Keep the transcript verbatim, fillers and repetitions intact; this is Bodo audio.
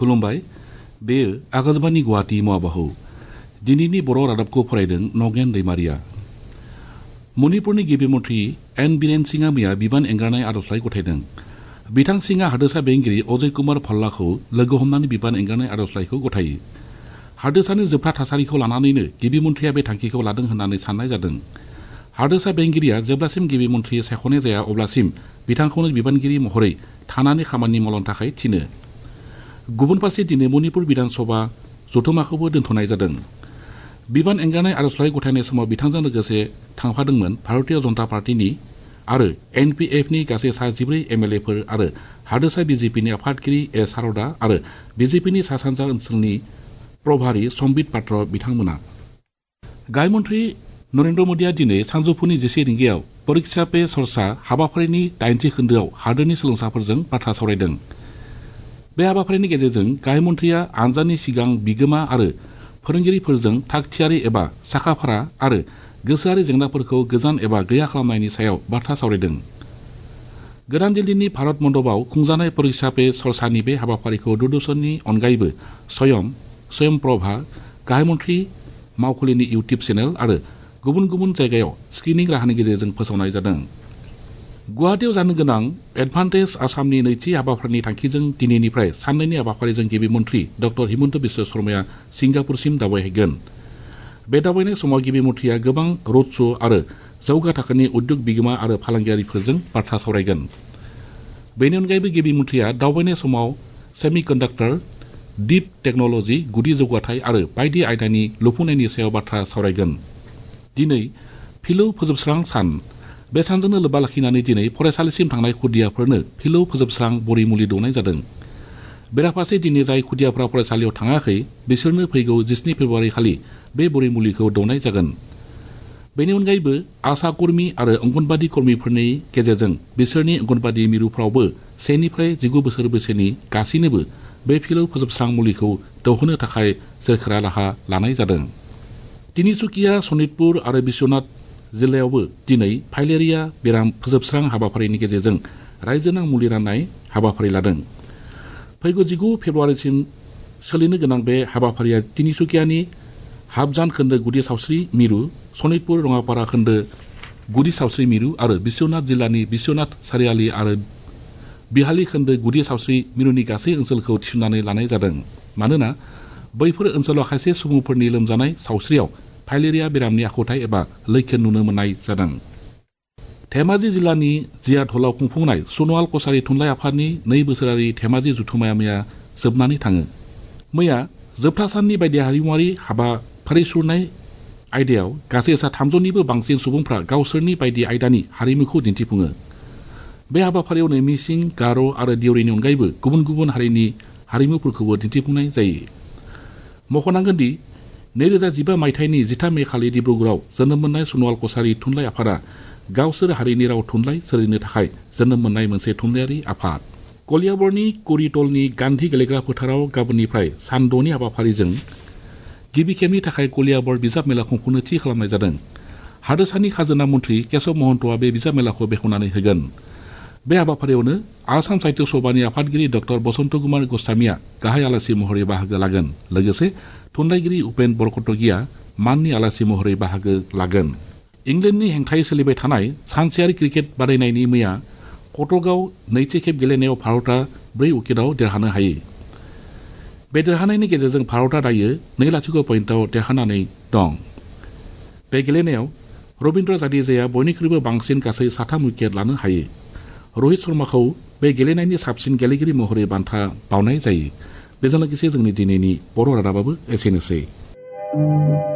खुलुमबाय बेयो आकाशबाणी गुवाहाटी माबाहौ दिनैनि बर' रादाबखौ फरायदों नगेन दैमारिया। मणिपुरनि गिबि मन्थ्रि एन बीरेन सिंहआ मैया बिबान एंगारनाय आर'जलाइ गथायदों। बिथां सिंहआ हादोरसा बेंगिरि अजय कुमार भाल्लाखौ लोगो हमनानै बिबान एंगारनाय आर'जलाइखौ गथायो। हादोरसानि जोबथा थासारिखौ लानानैनो गिबि मन्थ्रिया बे थांखिखौ लादों होननानै साननाय जादों। हादोरसा बेंगिरिया जेब्लासिम गिबि मन्थ्रि सायख'नाय जाया अब्लासिम बिथांखौनो बिबानगिरि महरै थानानै खामानि मावनो थाखाय थिनो। गुबुन फारसे दिनै मणिपुर बिधानसभा जथुमाखौबो दोनथ'नाय जादों। बिबान एंगारनाय आर'जलाइ गथायनाय समाव बिथांजों लोगोसे थांफादोंमोन भारतीय जनता पार्टीनि आरो एनपिएफनि गासै सा जिब्रै एमएलएफोर आरो हादोरसा बिजेपिनि आफादगिरि ए सारदा आरो बिजेपिनि सा सानजा ओनसोलनि प्रभारी सम्बित पात्र बिथांमोना। गाहाय मन्थ्रि नरेन्द्र मोदीआ दिनै सानजौफुनि जिसे रिंगायाव परीक्षा पे चर्चा हाबाफारिनि दाइनथि खोन्दोआव हादोरनि सोलोंसाफोरजों बाथ्रा सावरायदों। बे हाबाफारिनि गेजेरजों गाहाय मन्थ्रिया आनजादनि सिगां बिगोमा आरो फोरोंगिरिफोरजों थागथियारि एबा साखाफारा आरो गोसोआरि जेंनाफोरखौ गोजान एबा गैया खालामनायनि सायाव बाथ्रा सावरायदों। गोदान दिल्लीनि भारत मण्डपआव खुंजानाय परीक्षा पे चर्चानि बे हाबाफारिखौ दूरदर्शननि अनगायैबो स्वयं स्वयं प्रभा गाहाय मन्थ्रि मावखुलिनि इउटिउब चेनेल आरो गुबुन गुबुन जायगायाव स्क्रिनिं राहानि गेजेरजों फोसावनाय जादों। गुवाहाटीआव जानो गोनां एडभान्टेज आसामनि नैथि हाबाफारिनि थांखिजों दिनैनिफ्राय साननैनि हाबाफारिजों गिबि मन्थ्रि डक्टर हिमन्त बिश्व शर्माया सिंगापुरसिम दावबायहैगोन। बे दावबायनाय समाव गिबि मन्थ्रिया गोबां रड श' आरो जौगा थाखोनि उद्योग बिगोमा आरो फालांगियारिफोरजों बाथ्रा सावरायगोन। बेनि अनगायैबो गिबि मन्थ्रिया दावबायनाय समाव सेमि कन्डाक्टर, डीप टेक्न'लजि, गुदि जौगाथाय आरो बायदि आयदानि लुफुंनायनि सायाव बाथ्रा सावरायगोन। दिनै फिलौ फोजोबस्रां सान। बे सानजोंनो लोब्बा लाखिनानै दिनै फरायसालिसिम थांनाय खुदियाफोरनो फिलौ फोजोबस्रां बरि मुलि दौनाय जादों। बेराफारसे दिनै जाय खुदियाफोरा फरायसालियाव थाङाखै बिसोरनो फैगौ जिस्नि फेब्रुवारि खालि बे बरि मुलिखौ दौनाय जागोन। बेनि अनगायैबो आशा कर्मी आरो अंगनबादि कर्मीफोरनि गेजेरजों बिसोरनि अंगनबादि मिरुफ्रावबो सेनिफ्राय जिगु बोसोर बैसोनि गासैनोबो बे फिलौ फोजोबस्रां मुलिखौ दौहोनो थाखाय सोरखारा राहा लानाय जादों। तिनिसुकिया, सनितपुर आरो बिश्वनाथ जिल्लायावबो दिनै फाइलेरिया बेराम फोजोबस्रां हाबाफारिनि गेजेरजों रायजोनां मुलि राननाय हाबाफारि लादों। फैगौ जिगु फेब्रुवारिसिम सोलिनो गोनां बे हाबाफारिया तिनिसुकियानि हाबजान खोन्दो गुदि सावस्रि मिरु, सनितपुर रङापारा खोन्दो गुदि सावस्रि मिरु आरो बिश्वनाथ जिल्लानि बिश्वनाथ सारियालि आरो बिहाली खोन्दो गुदि सावस्रि मिरुनि गासै ओनसोलखौ थिसननानै लानाय जादों। मानोना बैफोर ओनसोलाव खायसे सुबुंफोरनि लोमजानाय सावस्रियाव फाइलेरिया बेरामनि आखुथाय एबा लैखोन नुनो मोननाय जादों। धेमाजि जिल्लानि जियाधलाव खुंफुंनाय सनवाल कछारी थुनलाइ आफादनि नै बोसोरारि धेमाजि जुथुमाया मैया जोबनानै थाङो। मैया जोबथा साननि बायदि हारिमुवारि हाबाफारि सुरनाय आयदायाव गासै सा थामजौनिबो बांसिन सुबुंफ्रा गावसोरनि बायदि आयदानि हारिमुखौ दिन्थिफुङो। बे हाबाफारियावनो मिसिं, गार' आरो देउरिनि अनगायैबो गुबुन गुबुन हारिनि हारिमुफोरखौबो दिन्थिफुंनाय जायो। मख'नांगोन दि नैरोजा जिबा मायथाइनि जिथाम मे खालि डिब्रुगड़आव जोनोम मोननाय सनवाल कछारी थुनलाइ आफादा गावसोर हारिनि राव थुनलाइ सोरजिनो थाखाय जोनोम मोननाय मोनसे थुनलाइयारि आफाद। कलियाबरनि कुरिटलनि गान्धी गेलेग्रा फोथाराव गाबोननिफ्राय सान द'नि हाबाफारिजों गिबि खेबनि थाखाय कलियाबर बिजाब मेला खुंफुंनो थि खालामनाय जादों। हादोरसानि खाजोना मन्थ्रि केशव महन्तआ बे बिजाब मेलाखौ बेखेवनानै होगोन। बे हाबाफारियावनो आसाम साहित्य सभानि आफादगिरि डक्टर बसन्त कुमार गस्वामीआ गाहाय आलासि महरै बाहागो लागोन। लोगोसे थुनलाइगिरि उपेन बरकटगिया माननि आलासि महरै बाहागो लागोन। इंलेन्डनि हेंथायै सोलिबाय थानाय सानसेयारि क्रिकेट बादायनायनि मैया कटकआव नैथि खेब गेलेनायाव भारतआ ब्रै उइकेटआव देरहानो हायो। बे देरहानायनि गेजेरजों भारतआ दायो नै लाथिख' पइन्टआव देरहानानै दं। बे गेलेनायाव रबिन्द्र जाडेजाया बयनिख्रुइबो बांसिन गासै साथाम उइकेट लानो हायो। रहित शर्माखौ बे गेलेनायनि साबसिन गेलेगिरि महरै बान्था बावनाय जायो। बेजों लोगोसे जोंनि दिनैनि बर' रादाबाबो एसेनोसै।